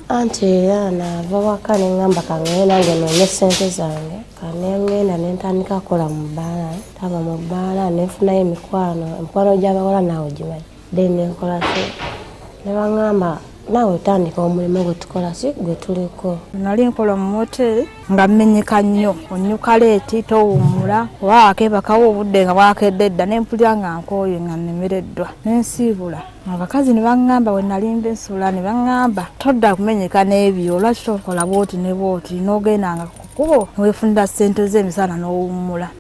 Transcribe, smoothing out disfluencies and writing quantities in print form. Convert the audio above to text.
Anti nava waka nengamba kangende nange noonye ssente zange kanengenda nentandika kukola mu bbaala taba mu bbaala nenfunayo emikwano gy'abawala naawe gimanyi then nenkola ki ne baŋŋamba naawe otandika omulimu gwe tukola si gwe tuliko. Nali nkola mu hoteri nga mmenyeka nnyo onnyuka leeti towummula oba akebakawo obudde nga bwakedde dda nempulira nga nkooye nga nnemereddwa nensiibula. Abakazi ne baŋŋamba we nali mbensula ne baŋŋamba todda kumenyeka n'ebyo lwaki tokola bwoti ne bwoti n'ogendanga ku kkubo ne weefunira ssente z'emisana n'owummula.